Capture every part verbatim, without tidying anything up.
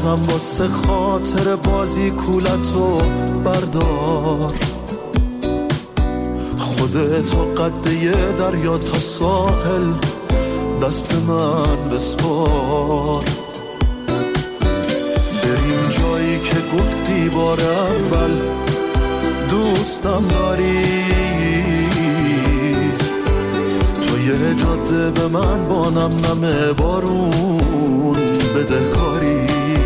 باشم واسه خاطر بازی کولتو بردار، خودتو قد یه دریا تا ساحل دست من بسپار. بریم جایی که گفتی بار اول دوستم داری، تو یه جاده به من با نم نم بارون بدهکاری.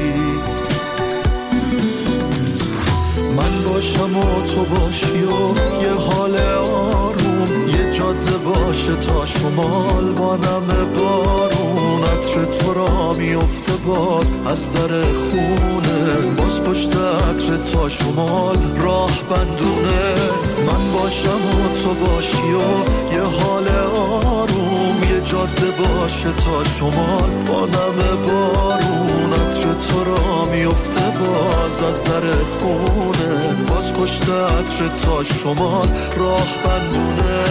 من باشم و تو باشی و یه حال آروم، یه جاده باشه تا شمال با نم بارون، عطر تو را میفته باز از در خونه، باز پشت عطر تا شمال راه بندونه. من باشم و تو باشی و یه حال آروم، یه جاده باشه تا شمال با نم بارون، عطر تو را میفته باز از در خونه، باز پشت عطر تا شمال راه بندونه.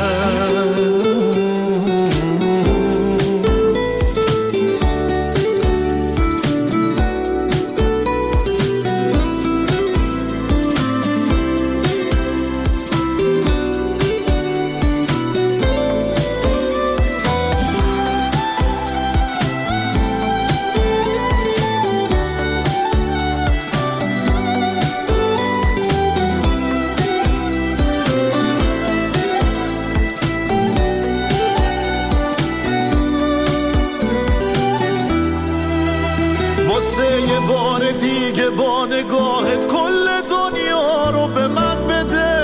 با نگاهت کل دنیا رو به من بده،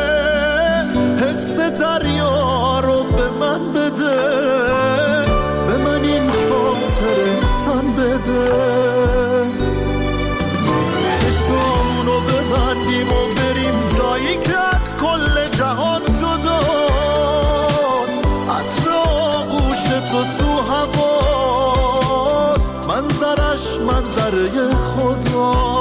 حس دریا رو به من بده، به من این خاطره تن بده. چشمونو ببندیم و بریم جایی که از کل جهان جداست، عطر آغوش تو تو هواست، منظرش منظره خداست.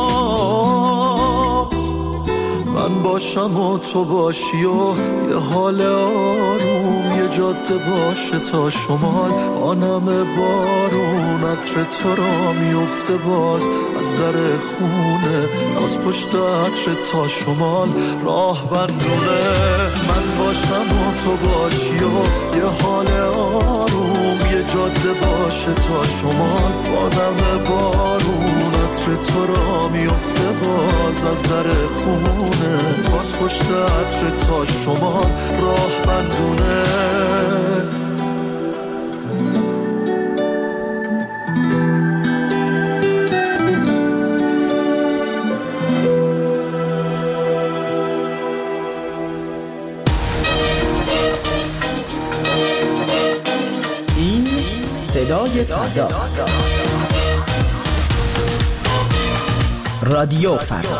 من باشم و تو باشی و یه حال آروم، یه جاده باشه تا شمال آنم بارون، عطر تو را میفته باز از در خونه، باز پشت عطر تا شمال راه بندونه. من باشم و تو باشی و یه حال آروم، یه جاده باشه تا شمال آنم بارون، عطر تو را میفته باز از در خونه، باز پشت عطر تا شمال راه بندونه. این صدای فردا، رادیو فردا.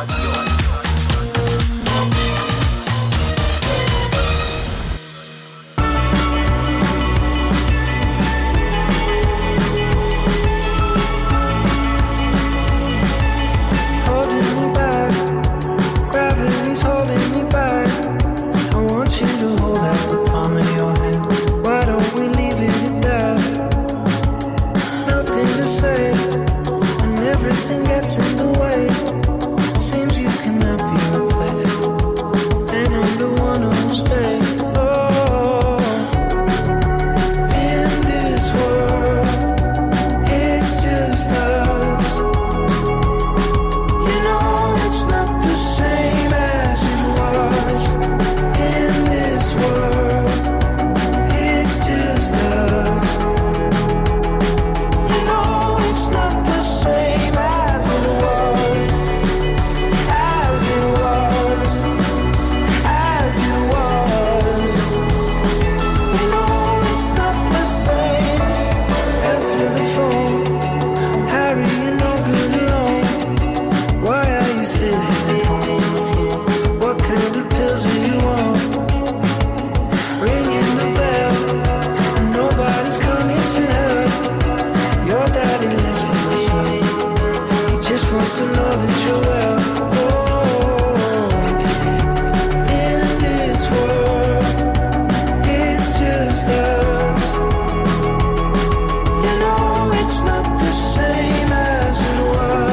You know it's not the same as it was.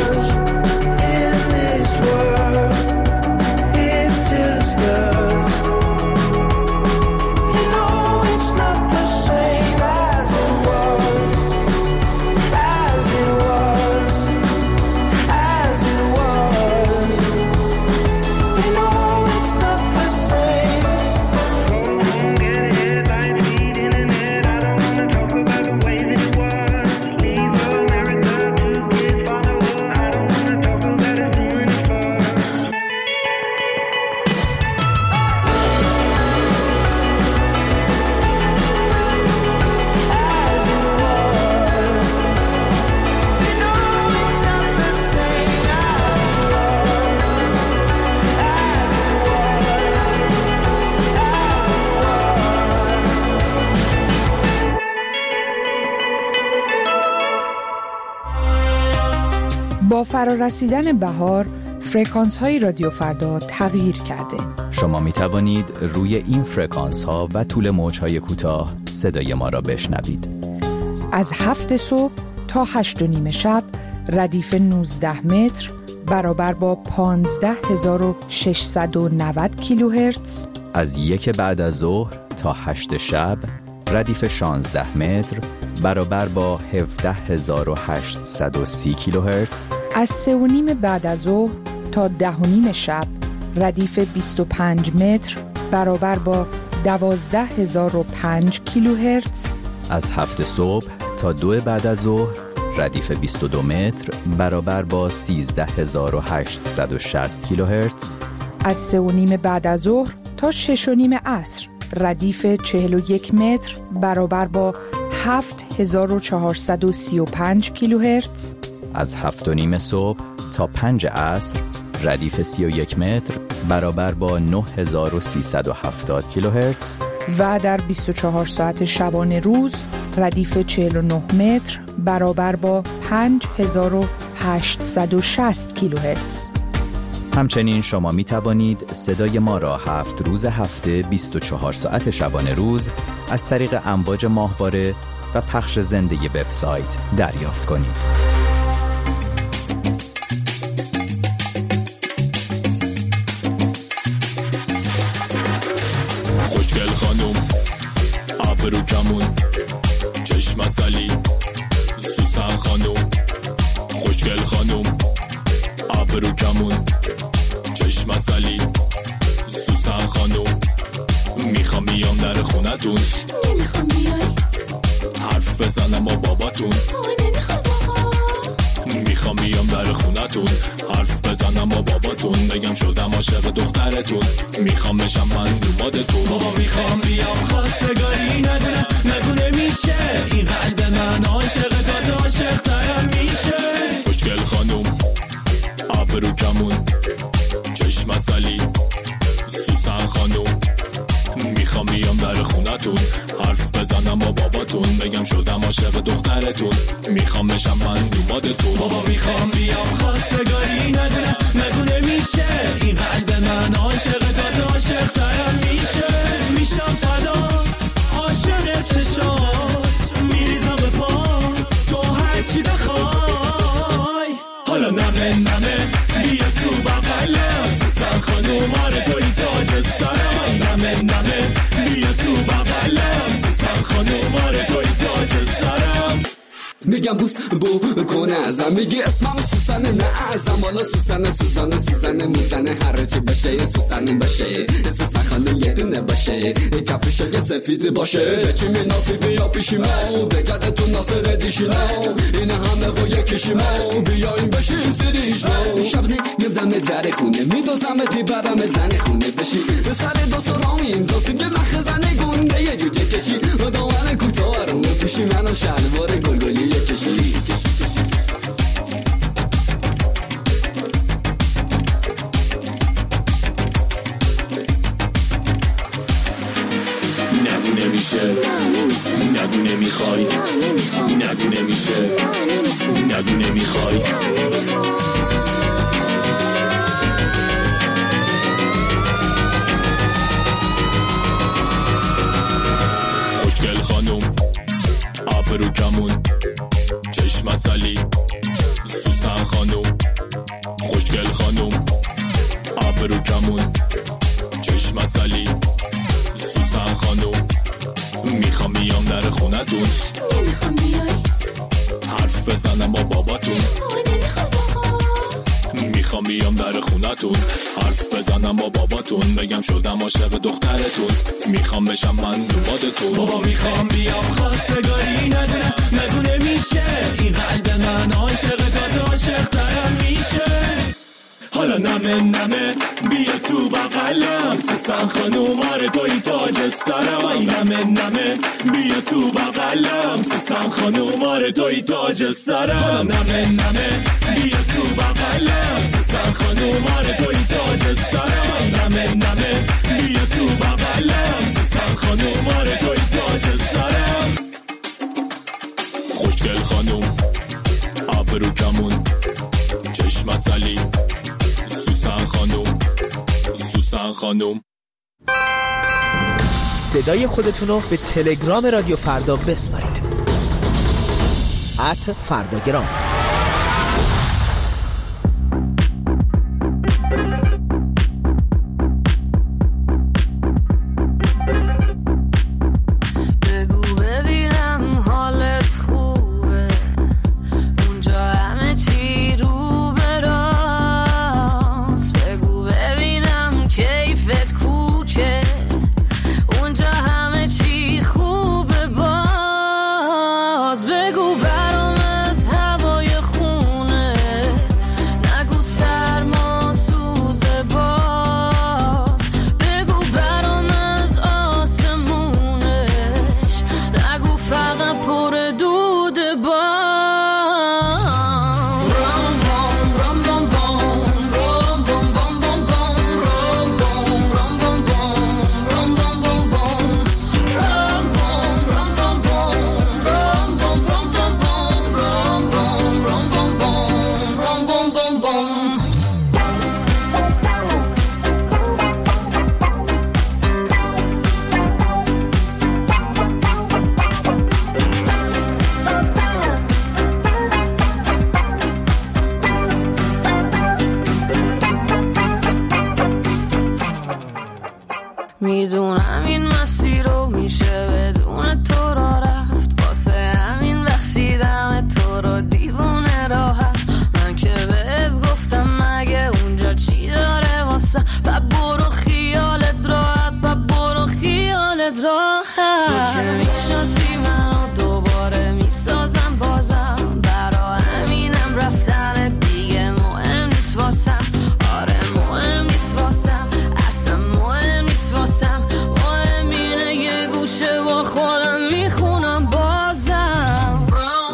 با فرارسیدن بهار فرکانس های رادیو فردا تغییر کرده. شما می توانید روی این فرکانس ها و طول موج های کوتاه صدای ما را بشنوید. از هفت صبح تا هشت و نیم شب ردیف نوزده متر برابر با پانزده هزار و ششصد و نود کیلوهرتز. از یک بعد از ظهر تا هشت شب ردیف شانزده متر برابر با هفده هزار و هشتصد و سی کیلوهرتز. از سه و نیم بعد از ظهر تا ده و نیم شب ردیف بیست و پنج متر برابر با دوازده هزار و پنج کیلوهرتز. از هفت صبح تا دو بعد از ظهر ردیف بیست و دو متر برابر با سیزده هزار و هشتصد و شصت کیلوهرتز. از سه و نیم بعد از ظهر تا شش و نیم عصر ردیف چهل و یک متر برابر با هفت هزار و چهارصد و سی و پنج کیلوهرتز. از هفت و نیم صبح تا پنج عصر ردیف سی و یک متر برابر با نه هزار و سیصد و هفتاد کیلوهرتز. و در بیست و چهار ساعت شبانه روز ردیف چهل و نه متر برابر با پنج هزار و هشتصد و شصت کیلوهرتز. همچنین شما می توانید صدای ما را هفت روز هفته بیست و چهار ساعت شبانه روز از طریق امواج ماهواره و پخش زنده وبسایت دریافت کنید. خوشگل خانوم ابرو کمون چشم عسلی سوسن خانوم خوشگل خانوم ابرو کمون چشم عسلی سوسن خانوم میخوام بیام در خونتون نمیخوام بیای حرف بزنم با باباتون نمیخواد آقا میخوام بیام در خونتون حرف بزنم با باباتون بگم شدم عاشق دخترتون میخوام بشم من دومادتون بابا میخوام بیام خواستگاری ندونه نگونه میشه این قلب من عاشق داد عاشق ترم میشه خوشگل خانوم ابرو کمون چشم عسلی سوسن خانوم میخوام بیام در خونتون حرف بزنم با باباتون بگم شدم عاشق دخترتون میخوام بشم من دومادتون بابا میخوام بیام خواستگاری ندونه نگونه میشه این قلب من عاشق داد عاشق ترم میشه میشم فدات عاشق چشات میریزم به پا تو هرچی بخوای حالا نمه نمه بیا تو بغلم سوسن خانوم آره توی تاج سرم نمه نمه بیا تو بغلم سوسن خانوم آره توی تاج سرم میگم بوس بو کنه ازم میگی اسمم سوسنه نه ازم والا سوسنه سوسنه سوسنه میزنه هر چی باشه سوسنی باشه سوسن خانم یه دونه باشه کفشو که سفید باشه چی می ناصیبی یا پیشی ما بگرده تو ناصر دیشینا این همه و یکیشی ما بیایم بشیم سریش ما شب نمیدم در خونه میدازم دیبرم زن خونه بشی به سر دو سرامین دوستیم یه لخ زنه گنده یه جوجه کشی و دامن کوتاه رو پیشی منو شلوار گلگلی کشی نگو نمیشه نگو نمیخوای نگو نمیشه نگو نمیخوای خوشگل خانوم ابرو کمون چشم عسلی سوسن خانوم خوشگل خانوم ابرو کمون چشم عسلی سوسن خانوم میخوام بیام در خونتون نمیخوام بیای حرف بزنم با باباتون نمیخواد آقا میخوام بیام در خونتون حرف بزنم با باباتون بگم شدم عاشق دخترتون میخوام بشم من دومادتون بابا میخوام بیام خواستگاری ندونه نگو نمیشه این قلب من عاشق داد عاشق ترم میشه حالا نمه نمه بیا تو بغلم سوسن خانوم آره توی تاج سرم نمه نمه بیا تو بغلم سوسن خانوم آره توی تاج سرم نمه نمه بیا تو بغلم سوسن خانوم آره توی تاج سرم نمه نمه بیا تو بغلم سوسن خانوم آره توی تاج سرم خوشگل خانوم ابرو کمون خانوم. صدای خودتون رو به تلگرام رادیو فردا بسپارید. ات فرداگرام. میدونم این مسیر رو میشه بدون تو را رفت، واسه همین بخشیدم تو رو دیوونه راحت. من که بهت گفتم مگه اونجا چی داره واسه، و برو خیالت راحت، و برو خیالت راحت. تو که میشناسی منو دوباره میسازم بازم، برا همینم رفتن دیگه مهم نیست واسم. آره مهم نیست واسم، اصلا مهم نیست واسم. مهم اینه یه گوشه با خودم میخونم بازم.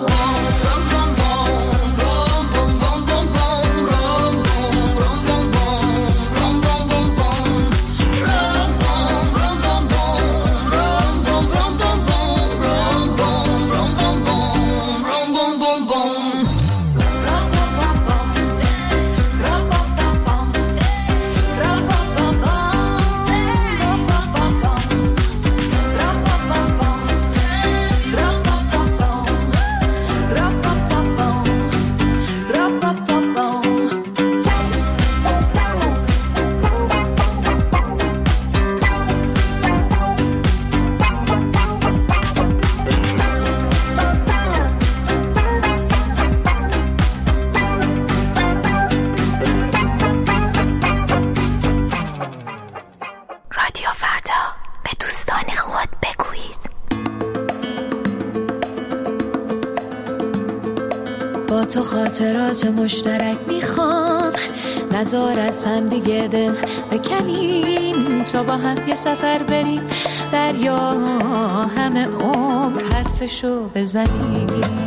با تو خاطرات مشترک میخوام، نذار از هم دیگه دل بکنیم، تا با هم یه سفر بریم دریا، همه عمر حرفشو بزنیم.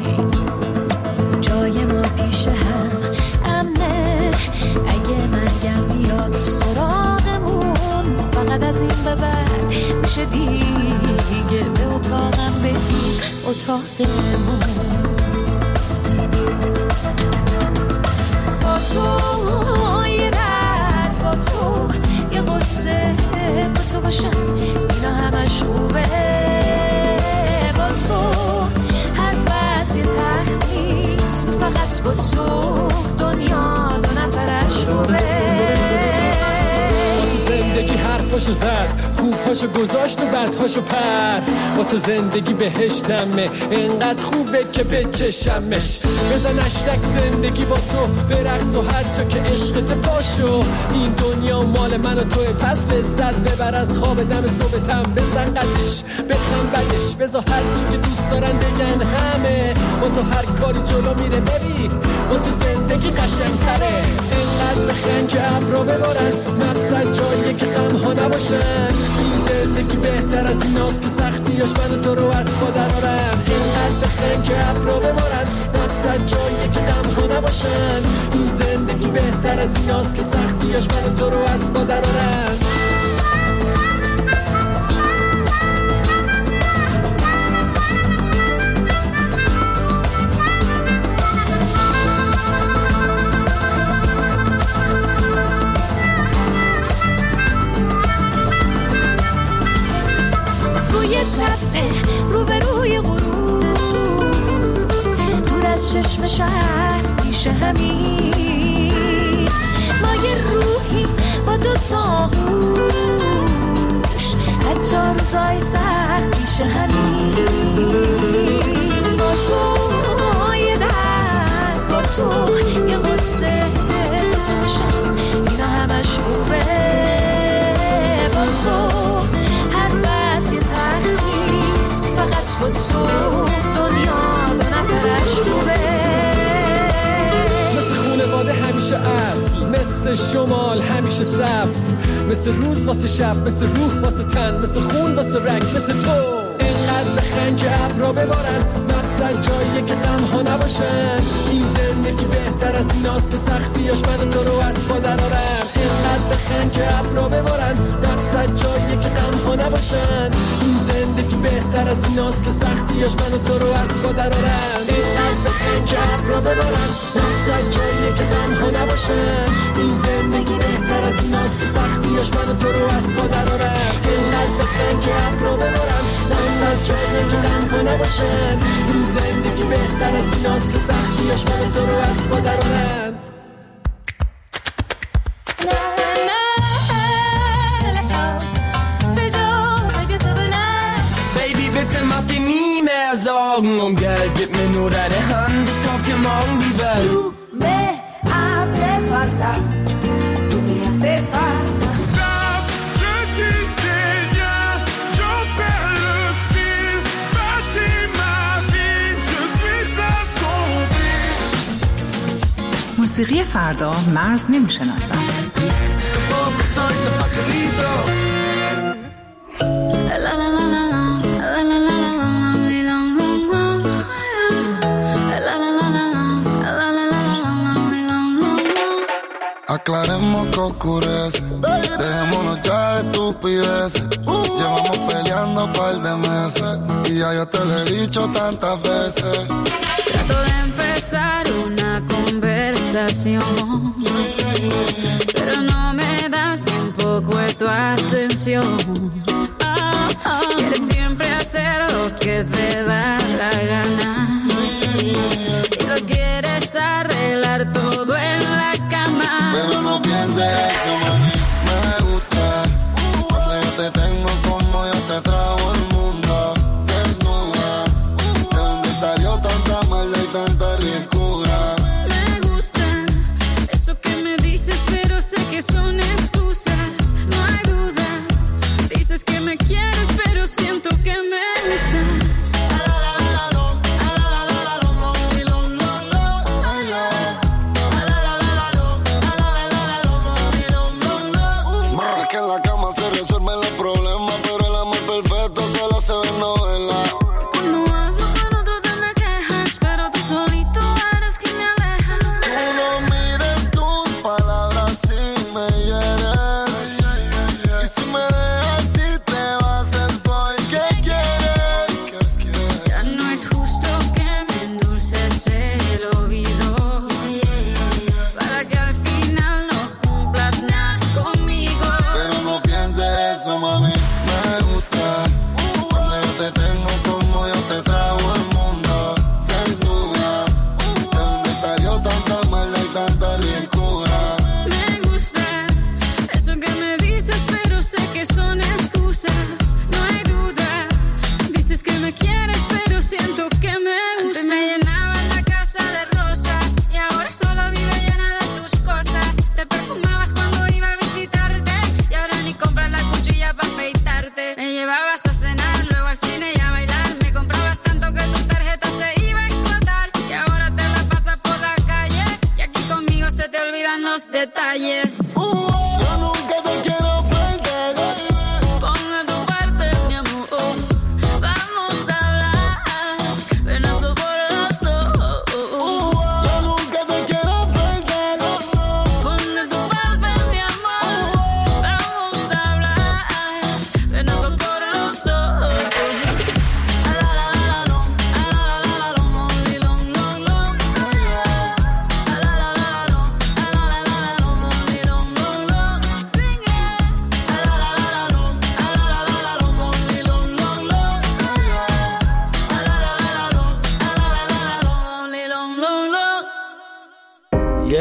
جای ما پیش هم امنه، اگه مرگم بیاد سراغمون، فقط از این به بعد میشه دیگه به اتاقم بریم، اتاقمون. با تو یه درد، با تو یه قصه، با تو باشم اینا همش خوبه. با تو هر وضع یه تخت نیست، فقط با تو دنیا دو نفرش خوبه. زندگی حرفاشو زد، خوبهاشو گذاشت و بدهاشو پرد. با تو زندگی بهشتمه، انقدر خوبه که بچشمش. بزن اشتک زندگی با تو برقص، و هر جا که عشقت پاشو. این دنیا مال من و توی، پس لذت ببر از خواب دم صبحتم. بزن قدش بخم بدش، بذار هر چی که دوست دارن بگن همه. با تو هر کاری جلو میره بری، با تو زندگی قشنگتره. انقدر بخن که ابرو ببارن، مقصد جاییه که غم ها نباشن. این زندگی بهتر از ایناست که سختیاش من و تو رو از پا درارن. اینقدر بخن که ابرو ببارن، مقصد جاییه که غم ها نباشن. این زندگی بهتر از ایناست که سختیاش من و تو رو از پا درارن. چشم شهر پیش همین ما یه روحی با دو تا گوش حتی روزای سخت پیش همین با تو یه در با تو یه قصه با تو باشم اینا همش خوبه با تو هر وضع یه تخت فقط با تو دنیا دو نفرش خوبه مثل خونواده همیشه اصل مثل شمال همیشه سبز مثل روز واسه شب مثل روح واسه تن مثل خون واسه رنگ مثل تو اینقدر بخن که ابرا ببارن مقصد جاییه که غم ها نباشن این زندگی بهتر از ایناست که سختیاش من تو رو از پا درارن اینقدر بخن که ابرا ببارن مقصد جاییه که غم ها نباشن این زندگی بهتر از ایناست که سختیاش من تو رو از پا درارن اینقدر بخن که ابرا ببارن مقصد جاییه که غم ها نباشن این زندگی بهتر از ایناست که سختیاش من تو رو از پا درارن اینقدر بخن که ابرا ببارن مقصد جاییه که غم ها نباشن این زندگی بهتر از ایناست که سختیاش من تو رو از پا درارن Macht dir nie mehr Sorgen um Geld, gib mir nur deine Hand, ich kauf dir morgen die Welt. Du me hace falta, tu me hace falta. Stop, je dis rien, j'en perds le fil, bâtis ma vie, je suis assombri. موسیقی فردا مرز نمیشناسم. La la la la la la la la la long long long la la la la la la la la long long. Aclaremos que oscurece, dejémonos ya de estupideces. Llevamos peleando un par de meses y ya yo te lo he dicho tantas veces. Trato de empezar una conversación, pero no me das ni un poco de tu atención. Quieres siempre hacer lo que te da la gana y lo quieres arreglar todo en la cama. Pero no pienses eso, mami, me gusta cuando yo te tengo como yo te trago el mundo desnuda. ¿De dónde salió tanta maldad y tanta ricura? Me gusta eso que me dices, pero sé que son excusas, no hay duda. Dices que me quieres, pero siento que me usas. Es que en la cama se resuelven los problemas, pero el amor perfecto solo se ve en novela. Cuando hablo con otro te me quejas, pero tú solito eres quien me aleja. Tú no mires tus palabras si me hieres. Y si me dejas si te vas es porque quieres. Ya no es justo que me endulces el oído para que al final no cumplas nada conmigo. Pero no pienses eso, mami, me gusta cuando yo te tengo como yo te trago el mundo desnuda. ¿De dónde salió tanta maldad y tanta ricura? Me gusta eso que me dices, pero sé que son excusas, no hay duda. Dices que me quieres, pero siento que me usas. Antes me llenaba la casa de rosas y ahora solo vive llena de tus cosas. Te perfumabas cuando iba a visitarte y ahora ni compras la cuchilla para afeitarte. Me llevabas a cenar, luego al cine y a bailar. Me comprabas tanto que tu tarjeta se iba a explotar y ahora te la pasas por la calle y aquí conmigo se te olvidan los detalles. Yo nunca te quiero perder. Pon de tu parte, mi amor. Vamos a hablar. Ven, hazlo por los dos. Yo nunca te quiero perder. Pon de tu parte, mi amor. Vamos a hablar. Ven, hazlo por los dos. La la la la long, la la la la long, only long long long. La la la la long, la la la la long, only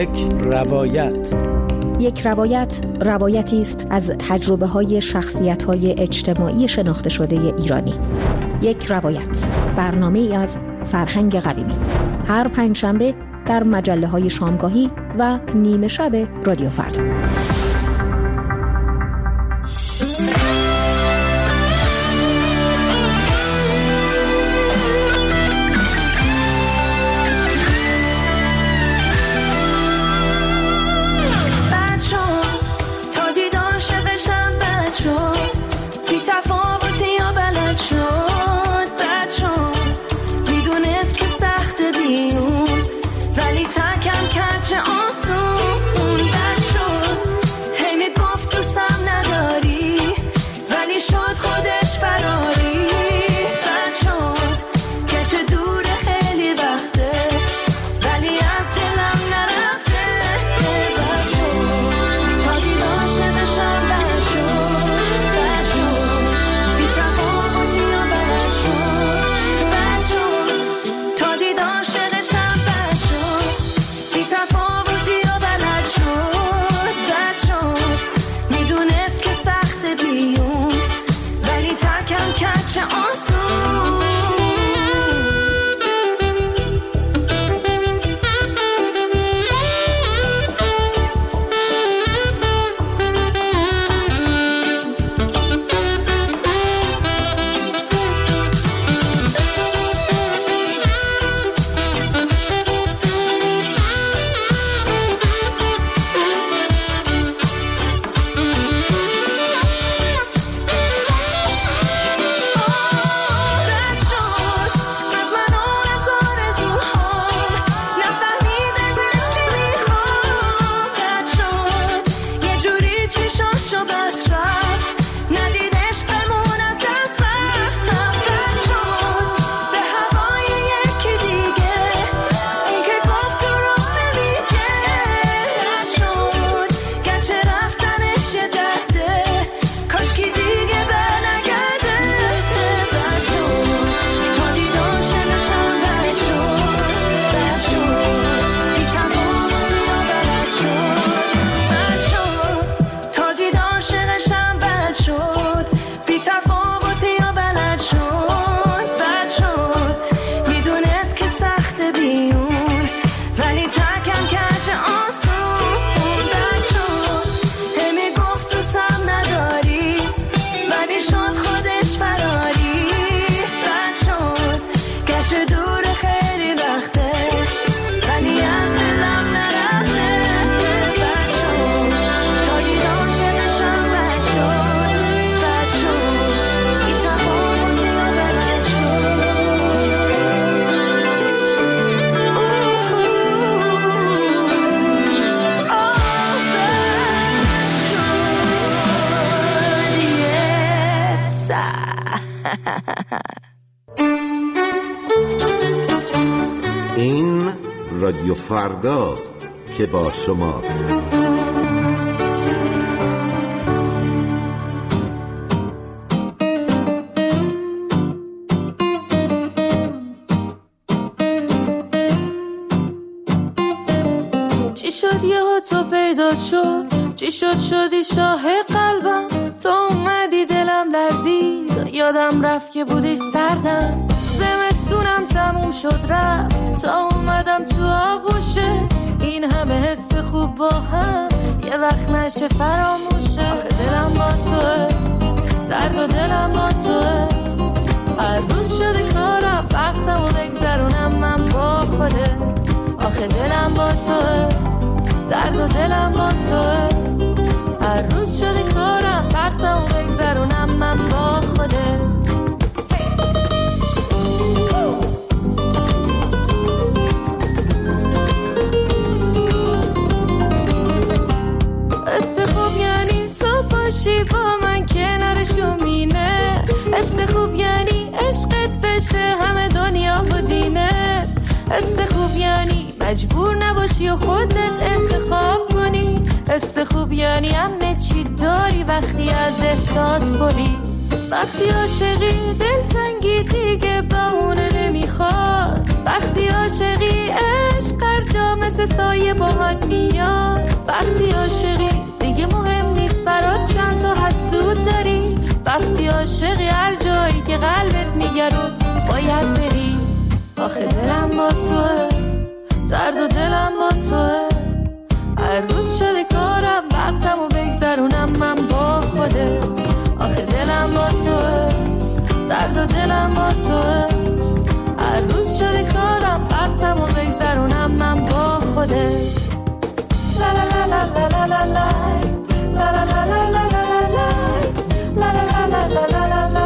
یک روایت. یک روایت روایتی است از تجربه‌های شخصیت‌های اجتماعی شناخته شده ایرانی. یک روایت، برنامه‌ای از فرهنگ قویمی، هر پنجشنبه در مجله‌های شامگاهی و نیمه شب رادیو فردا. این رادیو فرداست که با شماست. چی شد یه تو پیدا شد، چی شد شدی شاه قلبم، تو اومدی دلم لرزید، یادم رفت که بودی سردم، زمستونم تموم شد رفت، تا اومدم تو آغوشه، این همه حس خوب با هم یه وقت نشه فراموشه. آخه دلم با توه، درد و دلم با توه، هر روز شده کارم وقتمو بگذرونم من با خوده. آخه دلم با توه، درد و دلم با توه، هر روز شده کارم وقتمو بگذرونم من با خوده. باشی با من کنارشو مینه، حس خوب یعنی عشقت بشه همه دنیا و دینه، حس خوب یعنی مجبور نباشی و خودت انتخاب کنی، حس خوب یعنی همه چی داری وقتی از احساس بری، وقتی عاشقی دلتنگی دیگه بهونه نمیخواد، وقتی عاشقی عشق جا مثل سایه باهات میاد. وقتی عاشقی دیگه مهم نیست برات چند تا حسود داری. وقتی عاشقی هر جایی که قلبت میگه رو باید بری. آخه دلم با توه، درد و دلم با توه. هر روز شده کارم وقتمو بگذرونم من با خودت. آخه دلم با توه، درد و دلم با توه. هر روز شده کارم وقتمو بگذرونم من با خودت. لا لا لا لا لا لا لا لا لا لا لا لا لا لا لا لا لا لا.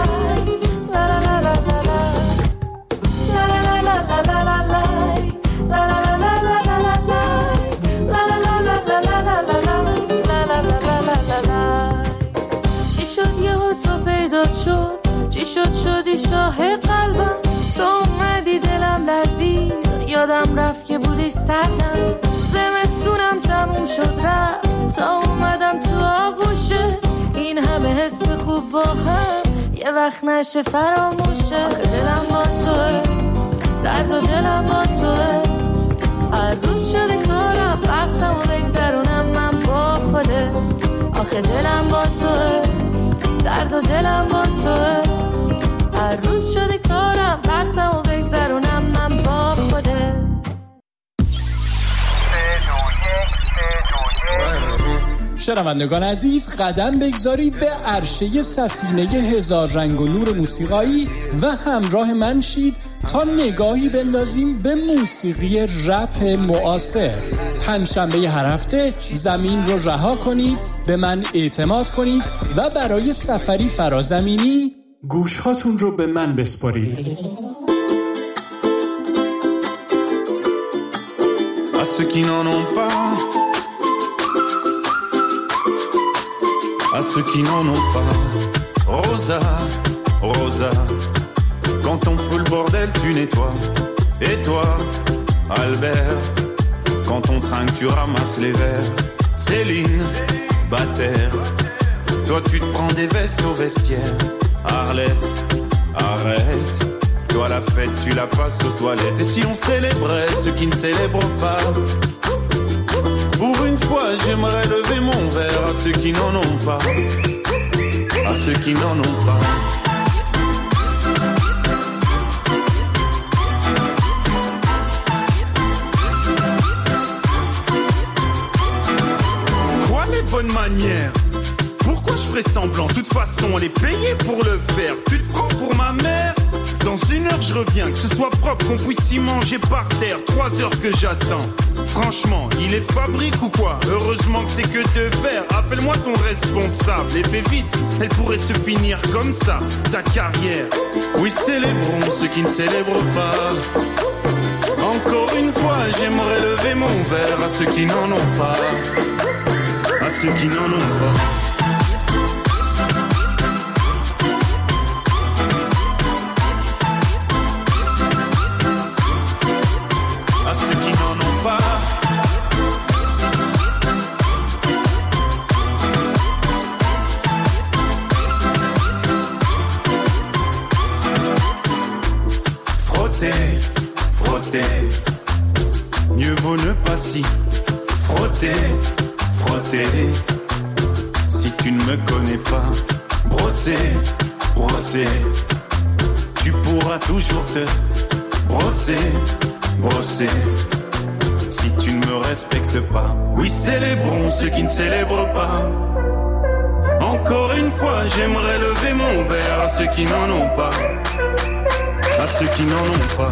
چی شد شدی شاه قلبم، تو اومدی دلم لرزید، یادم رفت که بودی سردم. زمستونم تموم شد رفت تا اومدم تو آغوشه. این همه حس خوب با هم یه وقت نشه فراموشه. آخه دلم با توه، درد و دلم با توه. هر روز شده کارم وقتمو بگذرونم من با خودت. آخه دلم با توه، درد و دلم با توه. هر روز شده کارم وقتمو بگذرونم من با خودت. شنوندگان عزیز، قدم بگذارید به عرشه سفینه هزار رنگ و نور موسیقایی و همراه من شید تا نگاهی بندازیم به موسیقی رپ معاصر. پنجشنبه هر هفته زمین رو رها کنید، به من اعتماد کنید و برای سفری فرازمینی گوشهاتون رو به من بسپارید. À ceux qui n'en ont pas, à ceux qui n'en ont pas. Rosa, Rosa, quand on fout le bordel, tu nettoies. Et toi, Albert, quand on trinque, tu ramasses les verres. Céline, Bataire, toi tu te prends des vestes au vestiaire. Arlette, arrête, toi la fête, tu la passes aux toilettes. Et si on célébrait ceux qui ne célèbrent pas? Pour une fois, j'aimerais lever mon verre à ceux qui n'en ont pas, à ceux qui n'en ont pas. Quoi les bonnes manières? Pourquoi je ferais semblant? De toute façon, on est payé pour le faire. Tu te prends pour ma mère? Dans une heure, je reviens, que ce soit propre, qu'on puisse y manger par terre. Trois heures que j'attends. Franchement, il est fabrique ou quoi? Heureusement que c'est que de verre. Appelle-moi ton responsable et fais vite, elle pourrait se finir comme ça, ta carrière. Oui, célébrons ceux qui ne célèbrent pas. Encore une fois, j'aimerais lever mon verre à ceux qui n'en ont pas, à ceux qui n'en ont pas. Mieux vaut ne pas s'y frotter, frotter. Si tu ne me connais pas, brosser, brosser. Tu pourras toujours te brosser, brosser. Si tu ne me respectes pas, oui, célébrons ceux qui ne célèbrent pas. Encore une fois, j'aimerais lever mon verre à ceux qui n'en ont pas, à ceux qui n'en ont pas.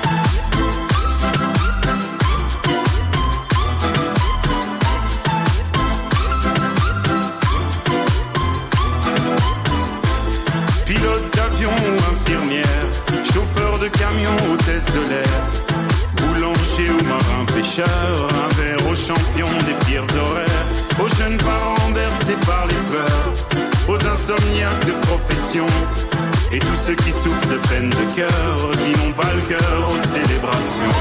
Pilote d'avion ou infirmière, chauffeur de camion, hôtesse de l'air, boulanger ou marin pêcheur, un verre aux champions des pires horaires, aux jeunes parents bercés par les peurs, aux insomniaques de profession, et tous ceux qui souffrent de peine de cœur, qui n'ont pas le cœur aux célébrations.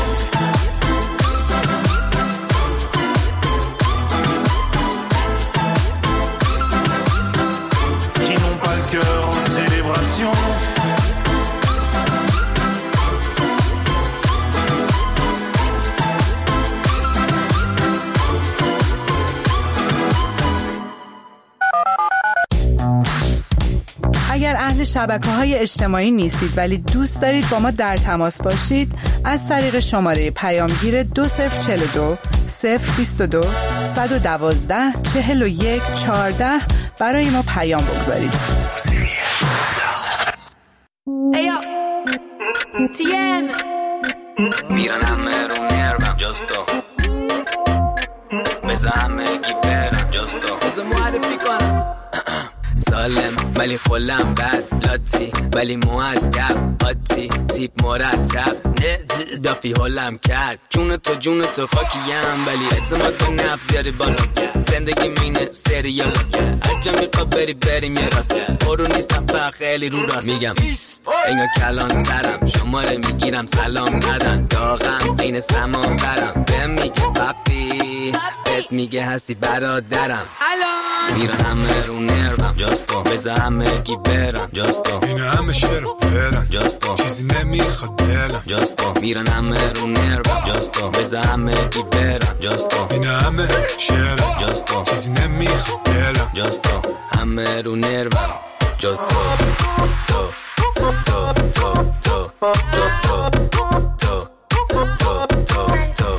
Qui n'ont pas le cœur aux célébrations. اگر اهل شبکه‌های اجتماعی نیستید ولی دوست دارید با ما در تماس باشید، از طریق شماره پیامگیر دو صفر چهل و دو صفر بیست و دو صد و دوازده چهل و یک چهارده برای ما پیام بگذارید. Eyo, تیم میرن همه رو نرمم جستو بزا همه گی برم جستو بزا معرفی کنم سالم ولی خلم بد لاتی ولی مؤدب آتی تیپ مرتب نه دافی حالم کرد جون تو جون تو خاکیم ولی اعتماد به نفس زیادی بالاست زندگی مینه سریالاست عجا میخوا بری بریم یه راست برو نیستم فقط خیلی رو راست میگم انگا کلان ترم شماره میگیرم سلام ندن داغم بین سمان برم به میگه پاپی بهت میگه هستی برادرم میرن همه رو نرمم جاستو بزا همه گی برم جاستو اینه همه شعر و فرم جاستو چیزی نمیخواد دلم جاستو میرن همه رو نرمم جاستو بزا همه گی برم جاستو اینه همه شعر جاستو چیزی نمیخواد دلم جاستو همه رو نرمم جاستو تو تو تو تو جاستو تو تو تو تو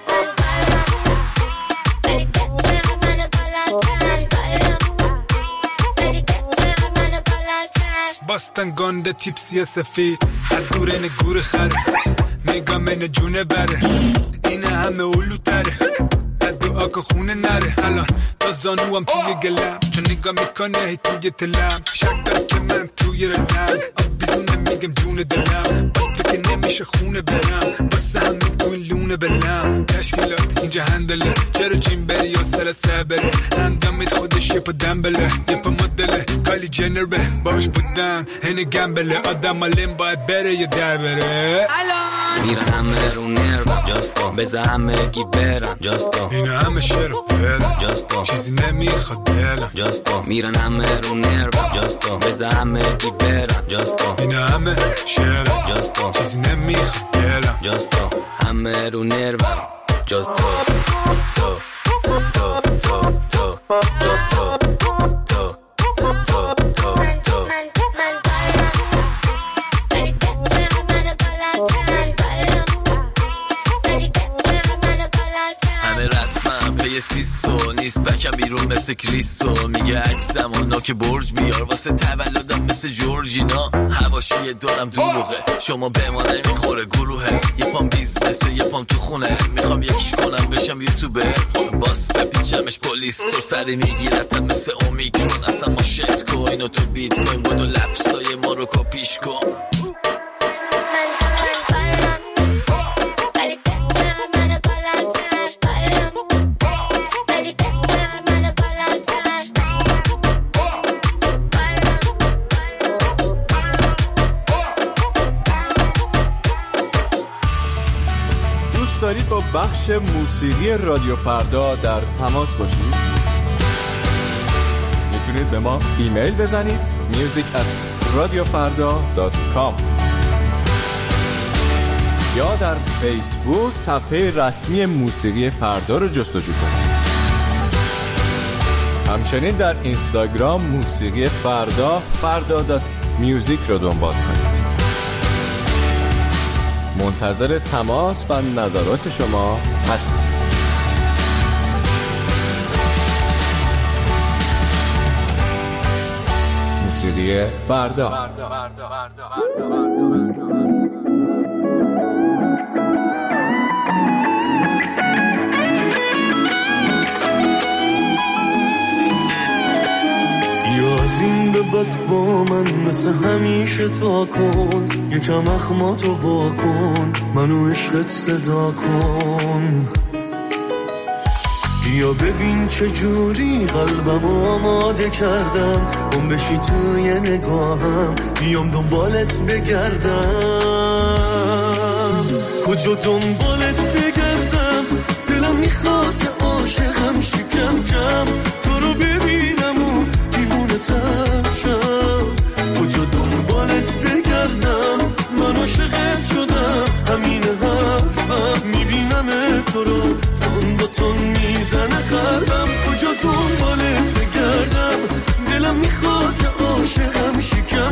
باستن گنده تیپسی سفید از دور اینه گور خره میگم اینه جونه بره اینه همه اولو تره از دعا که خونه نره الان تا زانو هم توی گلم چون نگاه میکنه هی توی تلم شک داره که من توی رلم آب بیزونه میگم جون دلم با تو که نمیشه خونه برم باسه همین تو این لونه بلم تشکیلات اینجا هندله چرا جیم بری یا سلسه بره اندامت خودش یه پا دنبله یه پا مدله کالی جنر به باش بودن هنه گمبله آدم علم باید بره یا در بره میرن همه رو نرمم جاستو بزا همه گی برم جاستو اینه همه شعر و فرم جاستو چیزی نمیخواد دلم جاستو میرن همه رو نرمم جاستو بزا همه گی برم جاستو اینه همه شعر جاستو چیزی نمیخواد دلم جاستو همه رو نرمم جاستو تو تو تو تو جاستو تو تو تو تو یه سیسو نیست بکم بیرون مثل کریسو میگه عکسم و نوک برج بیار واسه تولدم مثل جورجینا هواشی دارم دروغه شما به ما نمیخوره گروهه یه پام بیزنسه یه پام تو خونه میخوام یکیش کنم بشم یوتیوبر باس بپیچمش پلیس تو سری میگیرتم مثل اومیکرون اصلا ما شت کوین و تو بیت کوین بودو لفظای ما رو کپیش کن دارید با بخش موسیقی رادیو فردا در تماس باشید؟ میتونید به ما ایمیل بزنید music at radiofarda dot com یا در فیسبوک صفحه رسمی موسیقی فردا رو جستجو کنید. همچنین در اینستاگرام موسیقی فردا فردا دات میوزیک رو دنبال کنید. منتظر تماس و نظرات شما هستیم. موسیقی فردا. از این به بد با من مثل همیشه تا کن یکم اخماتو با کن منو عشقت صدا کن یا ببین چجوری قلبم آماده کردم گم بشی توی نگاهم بیام دنبالت بگردم کجا دنبالت بگردم دلم میخواد که عاشقم شکم کم تو رو ببینم و دیوونه ترشم کجا دنبالت بگردم من عاشقت شدم همین حرفم میبینم تو رو تون با تون میزنه قلبم کجا دنبالت بگردم دلم میخواد که عاشقم شکم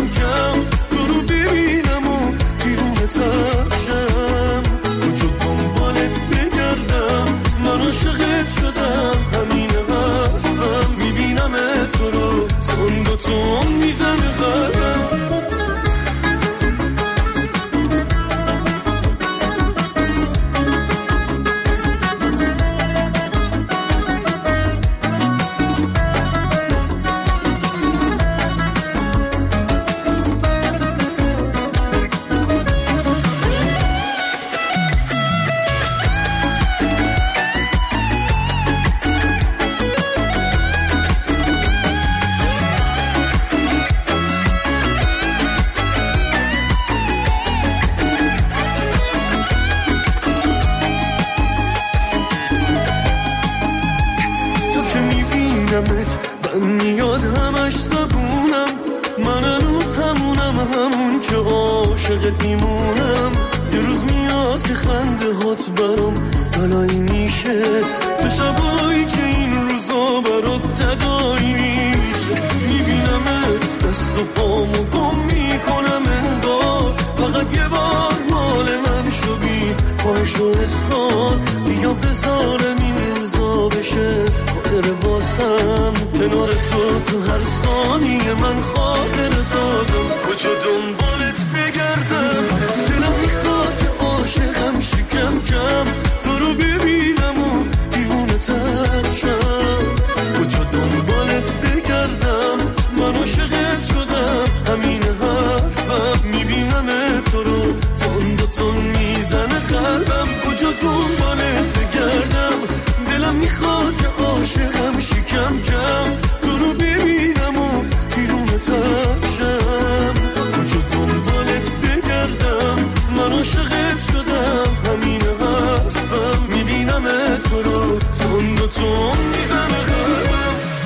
هنوز همونم، همون که عاشقت میمونم. یه روز میاد که خنده هات برام بلایی میشه، چه شبایی که این روزا برات تدایی میشه. میبینمت دست و پامو گم میکنم انگار فقط یه بار مال من شو بی خواهش و اصرار. بیا بذارم این روزا بشه خاطر واسم، کنار تو تو هر ثانیه من خاطر سازم. کجا دنبالت بگردم، دلم میخواد که عاشقم شکم کم تو رو ببینم و دیوونه تر شم. کجا دنبالت بگردم، من عاشقت شدم، همین حرفم. میبینم تو رو تون دو تون میزنه قلبم. کجا دنبالت بگردم، دلم میخواد که عاشقم شکم کم تو رو ببینم و دیوونه تر شم. کجا دنبالت بگردم، من عاشقت شدم، همین حرفم. میبینم تو رو تون دو تون میزنه قلبم.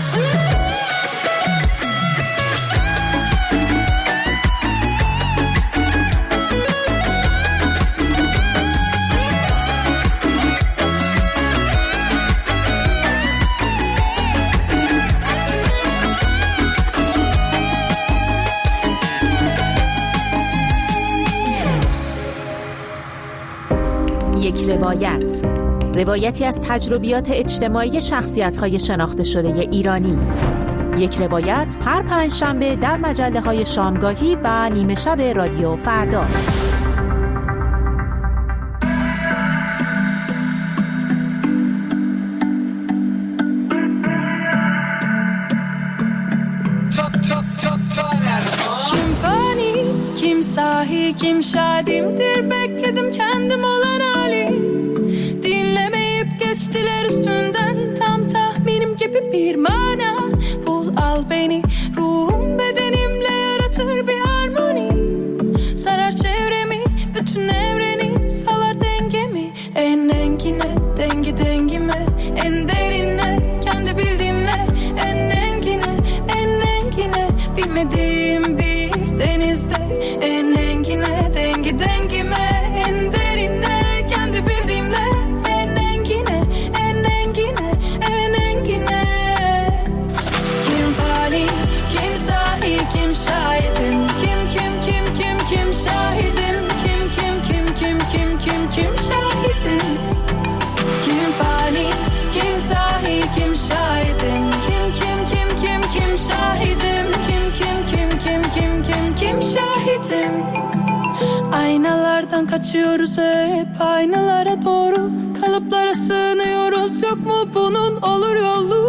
یک روایت، روایتی از تجربیات اجتماعی شخصیت‌های شناخته شده ایرانی. یک روایت هر پنج شنبه در مجله‌های شامگاهی و نیمه شب رادیو فردا. Kim fani, kim sahi, kim şadimdir, bekledim kendim olan hali. Dinlemeyip geçtiler üstünden, tam tahminim gibi bir mana. Bul al beni, ruhum bedenimle yaratır bir harmoni. Sarar çevremi, bütün evreni, salar dengemi. En engine, dengi dengime, en derine, kendi bildiğimle. En engine, en engine, bilmediğim bir denizde. En engine, dengi dengime, en derine, kendi bildiğimle. En engine, en engine, en engine. Kim fani, kim sahi, kim şahidim. Kim, kim, kim, kim, kim şahidim. Kim, kim, kim, kim, kim, kim, kim şahidim. Kim fani, kim sahi, kim şahidim. Kim, kim, kim, kim, kim şahidim. Kim, kim, kim, kim, kim, kim, kim şahidim. Aynalardan kaçıyoruz hep, aynalara doğru, kalıplara sığınıyoruz. Yok mu bunun olur yolu?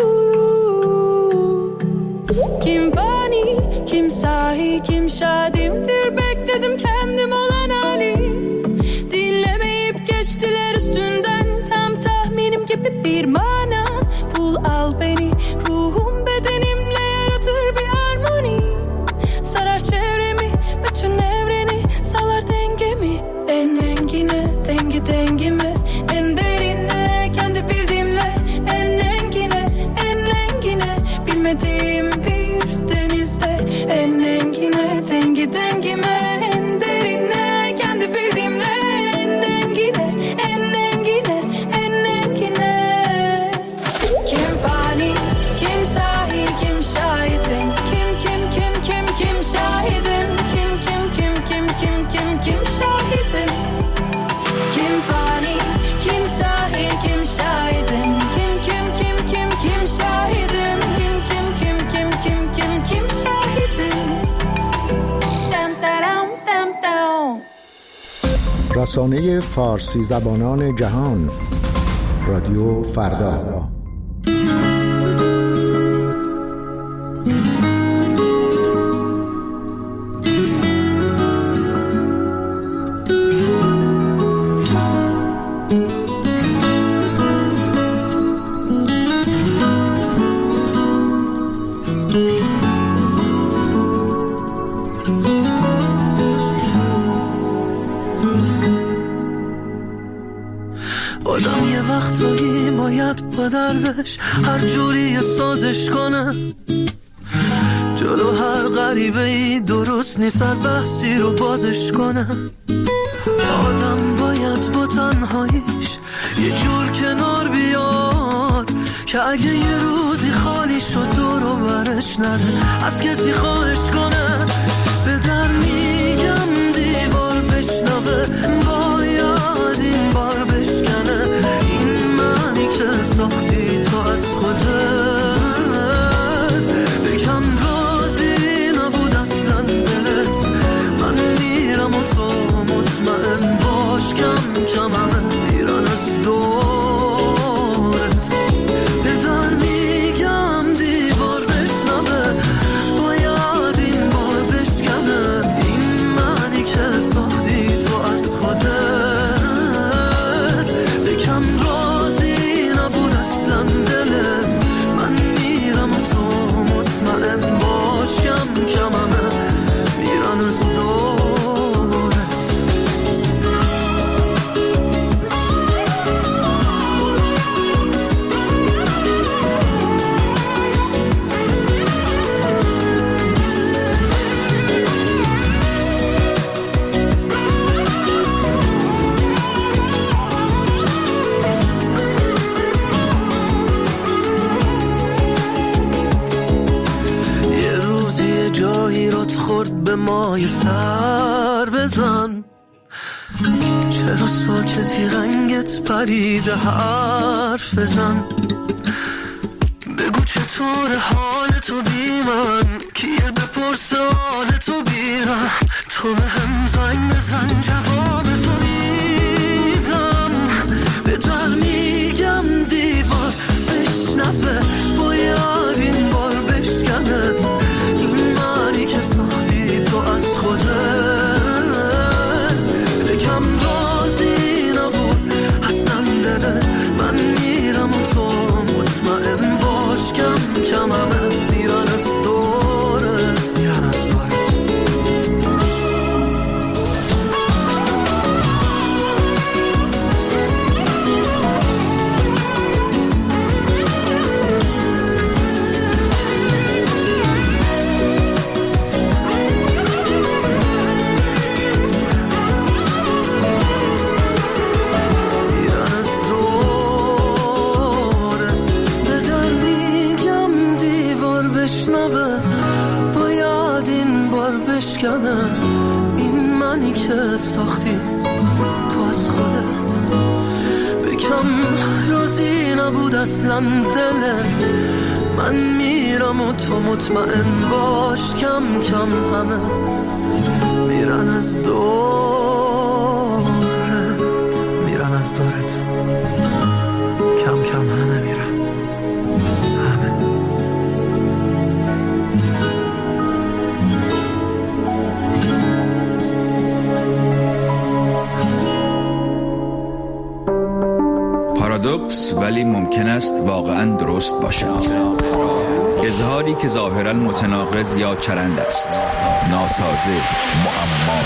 Kim fani, kim sahi, kim şadimdir, bekledim kendim olan hali. Dinlemeyip geçtiler üstünden, tam tahminim gibi bir mana. Bul al beni, ruhum bedenimle yaratır bir harmoni. Sarar çevremi, bütün evreni, salar dengemi. En engine, dengi dengime, en derine, kendi bildiğimle. En engine, en engine, bilmediğim bir denizde. En engine, dengi dengime, en derine, kendi bildiğimle. En engine, en engine, en engine. Kim fani, kim sahi, kim şahidim. Kim, kim, kim, kim, kim şahidim. Kim, kim, kim, kim, kim, kim, kim şahidim. Kim fani, kim sahi, kim şahidim. Kim, kim, kim, kim, kim şahidim. Kim, kim, kim, kim, kim, kim, kim şahidim. Dam dam dam dam. رسانه فارسی زبانان جهان، رادیو فردا. آدم یه وقتایی باید با دردش هر جوری سازش کنه، جلو هر غریبه ای درست نیست هر بحثی رو بازش کنم. آدم باید با تنهاییش یه جور کنار بیاد که اگه یه روزی خالی شد دور و برش نره از کسی خواهش کنه. به در میگم دیوار بشنوه باید این بار بشکنه. این معنی که ساختی تو از خودت بکن راضی نبود اصلا دلت. من میرم و تو مطمئن باش کم کم همه میرن از دورت. به در میگم دیوار بشنوه باید این بار بشکنه. این معنی که ساختی تو از خودت بکن راضی نبود اصلا دلت. من میرم و تو مطمئن باش کم کم همه میرن از دورت. خورد به مای سر بزن. چرا ساکتی رنگت پریده حرف بزن. بگو چطور حال تو بی من کیه بپرس حال تو بیرم. تو به هم زنگ بزن جواب تو میدم. به در میگم دیوار بشنفه باید این بار بشکنه. این معنی که ساختی تو از خودت بکم راضی نبود اصلا دلت. من میرم و تو مطمئن باش کم کم همه میرن از دورت میرن از دورت. این منی که ساختی تو از خودت بکم راضی نبود اصلا دلت. من میرم و تو مطمئن باش کم کم همه میرن از دورت میرن از دورت کم کم همه میرن. پارادوکس ولی ممکن است واقعا درست باشد. اظهاری که ظاهرا متناقض یا چرند است. ناسازه، معما.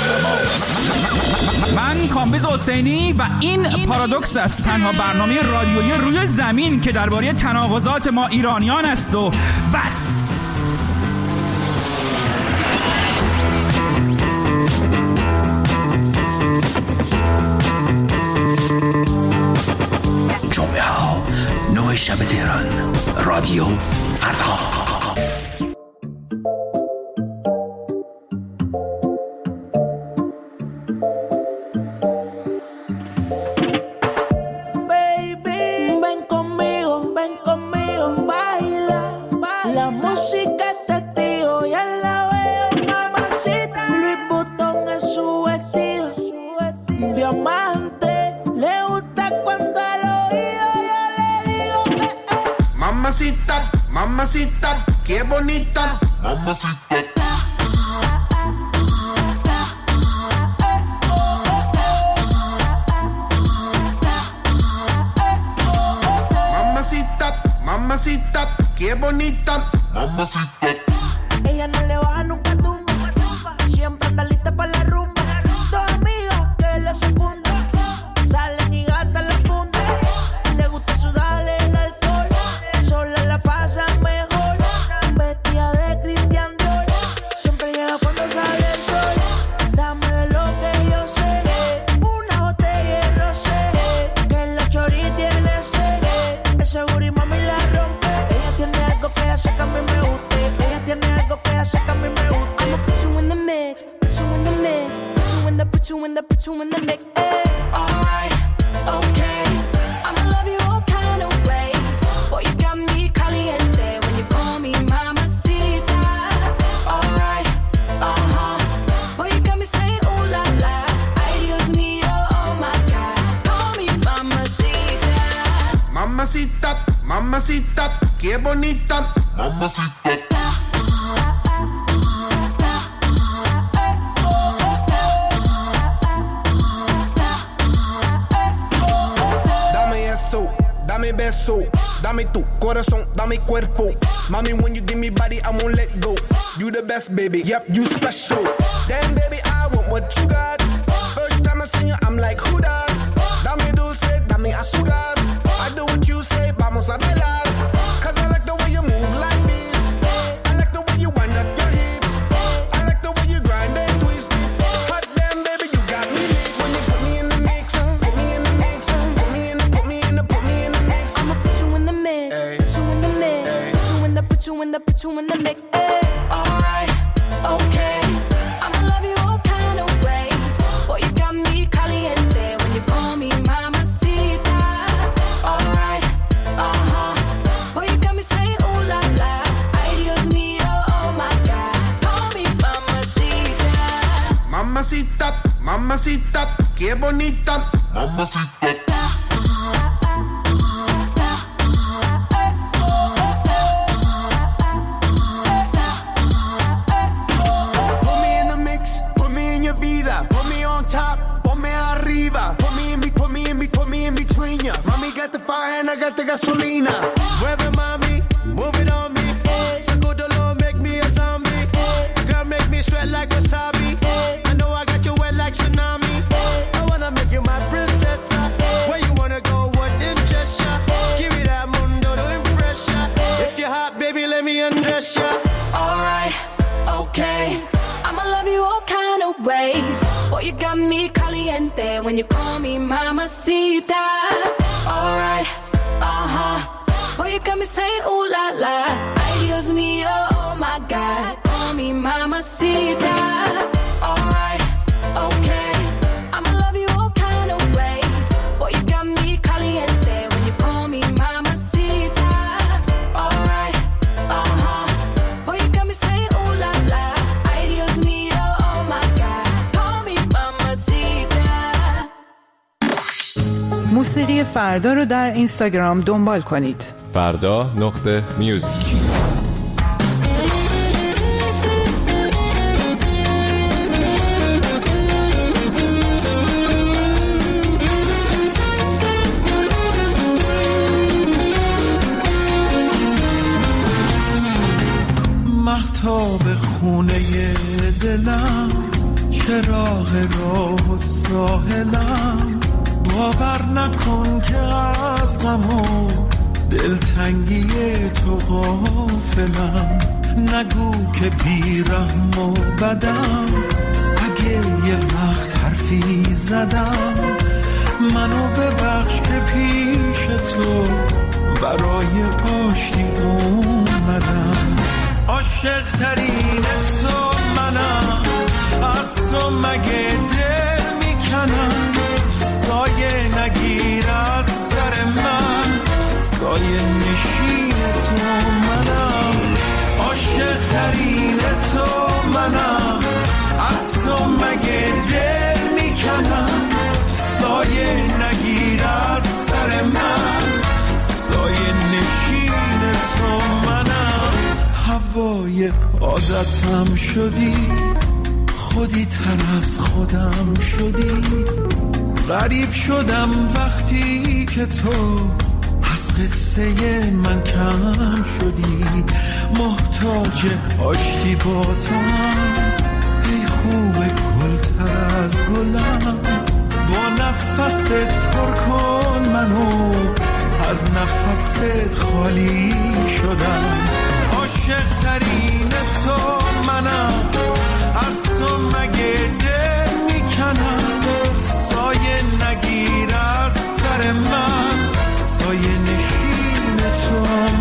من کامبیز حسینی و این پارادوکس است، تنها برنامه رادیویی روی زمین که درباره تناقضات ما ایرانیان است و بس. جمعه ها نه شب تهران، رادیو فردا. Mamacita, mamacita, qué bonita. Mamacita. Mamacita, mamacita, qué bonita. Mamacita. Ella no le baja nunca tumba. Siempre anda lista para la rumba. Dos amigos que la secundan. Salen y gastan la funda. Le gusta sudarle el alcohol. Sola la pasa mejor. Vestida de Christian Dior. Siempre put you in the, put you in the mix. Ay. Alright, okay, I'ma love you all kind of ways. Boy, you got me caliente when you call me mamacita. Alright, uh-huh. Boy, you got me saying ooh la la. Ay, Dios mío, oh my God. Call me mamacita. Mamacita, mamacita, qué bonita. Mamacita. Dame beso, dame tu corazón, dame cuerpo. Mami, when you give me body, I won't let go. You the best, baby, yep, you special. Damn, baby, I want what you got. First time I see you, I'm like, who that? Dame dulce, dame azúcar. I do what you say, vamos a bailar. Cause I like the way you move like this. I like the way you wind up your hips. I like the way you grind and twist it. Hot damn, baby, you got me lit. When you put me in the mix, put me in the mix, put me in the, put me in the, put me in the mix. I'ma put you in the mix, ay, put you in the mix, ay, put you in the, put you in the, put you in the mix. Ay. Alright, okay, I'ma love you all kind of ways. Boy, you got me caliente when you call me mamacita. Alright, uh-huh. Boy, you got me saying ooh la la. Ay, Dios mío, oh my God. Call me mamacita. Mamacita, mamacita, qué bonita. Mamacita. Put me on top, put me arriba. Put me in, put me in, put me in between ya. Mommy got the fire and I got the gasolina. Wherever mommy, move it on me. Sacudo Lord, make me a zombie. Girl, make me sweat like wasabi. I know I got you wet like tsunami. I wanna make you my princess. Where you wanna go, what interest ya? Give me that mundo to impress ya. If you're hot, baby, let me undress ya. Alright, okay, I'ma love you all kind of ways. Boy, you got me caliente when you call me mamacita. Alright, uh-huh. Boy, you got me saying ooh la la. Ay, Dios mío, oh my God. Call me mamacita. Alright, okay, I'ma love you all kind of ways. Boy, you got me caliente when you call me mamacita. Alright, uh-huh. Boy, you got me saying ooh la la. Ay, Dios mío, oh my God. Call me mamacita. موسیقی فردا رو در اینستاگرام دنبال کنید. فردا نقطه میوزیک. مهتاب خونه دلم، چراغ راه و ساحلم، باور نکن که از غم و دلتنگی تو غافلم. نگو که بیرحم و بدم، اگه یه وقت حرفی زدم، منو ببخش که پیش تو برای آشتی اومدم. عاشق ترین تو منم، از تو مگه دل میکنم. سایه نگیر از سر من، سایه نشین تو منم. عاشق ترین تو منم، از تو مگه دل میکنم. سایه نگیر از سر من، سایه نشین تو منم. هوای عادتم شدی، خودی تر از خودم شدی. غریب شدم وقتی که تو از قصه من کم شدی. محتاج آشتی با تو هم، ای خوب گل تر از گلم. با نفست پر کن منو، از نفست خالی شدم. عاشق ترین تو منم، از تو مگه دل میکنم. سایه نگیر از سر من، سایه نشین تو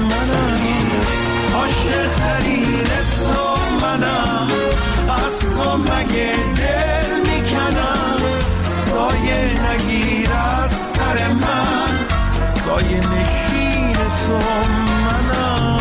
منم. عاشق ترین تو منم، از تو مگه دل میکنم. سایه نشین تو منم.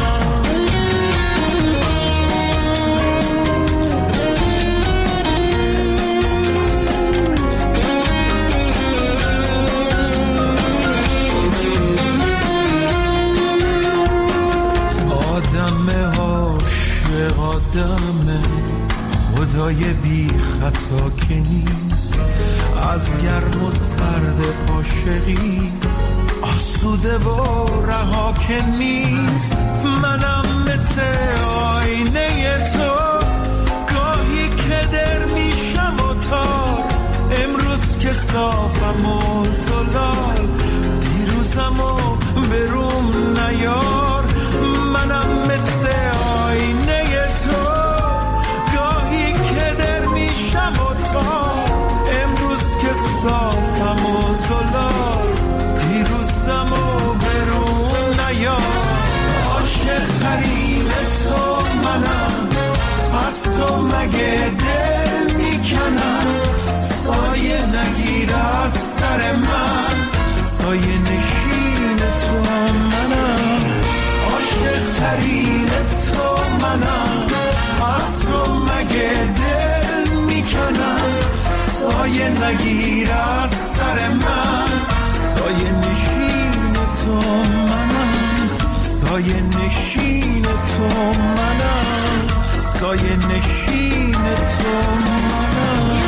آدم عاشق آدم خدای بی خطا که نیست، از گرم و سرد عاشقی آسوده و رها که نیست. منم مثل آینه تو گاهی که در میشم و تار، امروز که صافم و زلال دیروزم و بروم نیار. منم مثل آینه تو گاهی که در میشم و تار، امروز که صافم و زلال دیروزم و برون نیار. عاشق ترین تو منم، از تو مگه دل میکنم. سایه نگیر از سر من، سایه نشین تو منم. عاشق ترین تو منم، از تو مگه دل میکنم. سایه نگیر از سر من، سایه نشین تو منم. سایه نشین تو منم، سایه نشین تو منم.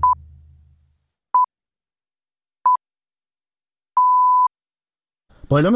با اعلام